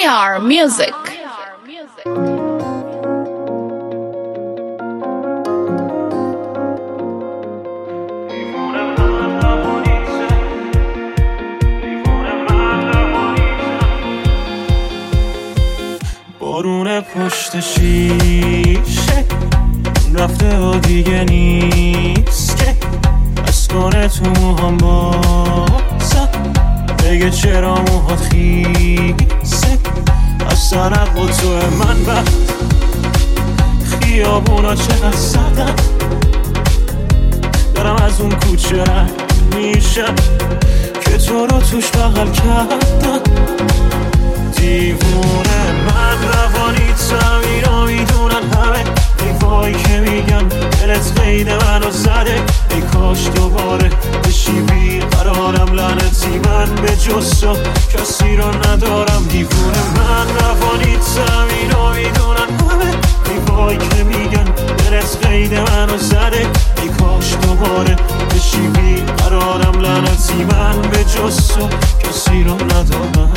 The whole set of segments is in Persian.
AR Music. بارون پشت شیشه رفته و دیگه نیست که از کنه تو موهام بازم بگه چرا موهات خیسه از سرق و تو من بعد خیابونا چقدر سردن دارم از اون کوچه رد میشم که تو رو توش بغل کردم دیوونه من روانی اینو میدونن همه ای وای که میگن دلت قید منو زده ای کاش دوباره بشی بیقرارم لعنتی من به جز تو کسی رو ندارم دیوونه من روانی اینو میدونن همه ای وای که میگن دلت قید منو زده ای کاش دوباره بشی بیقرارم لعنتی من به جز تو کسی رو ندارم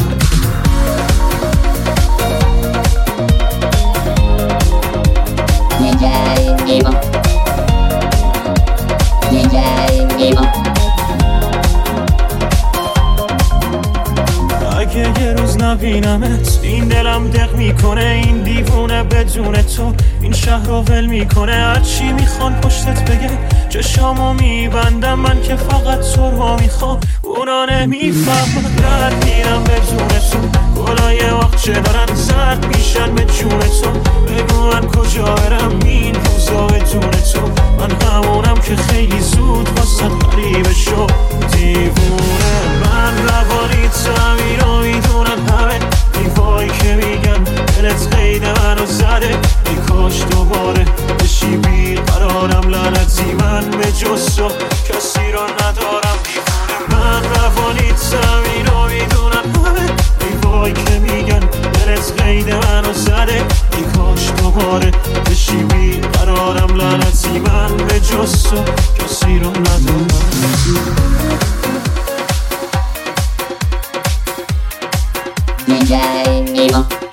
اگه یه روز نبینمت این دلم دق میکنه این دیوونه بدون تو این شهر رو ول میکنه هرچی میخوان پشتت بگه چشامو میبندم من که فقط تو رو میخوام اونا نمیفهمن رد میرم بدون تو گلای وقت دارن زرد میشن به جون تو بگو من کجا برم این روزا بدون تو من همونم که خیلی زود واسه غریبه شو دیوونه من روانی اینو میدونن همه ای وای که میگن دلت قید منو زده ای کاش دوباره بشی بیقرارم لعنتی من به جز تو کسی رو ندارم دیوونه من روانی اینو میدونن همه ای وای که میگن دلت قید منو زده ای کاش دوباره بشی بیقرارم لعنتی من به جز تو کسی رو ندارم DJ Nemo.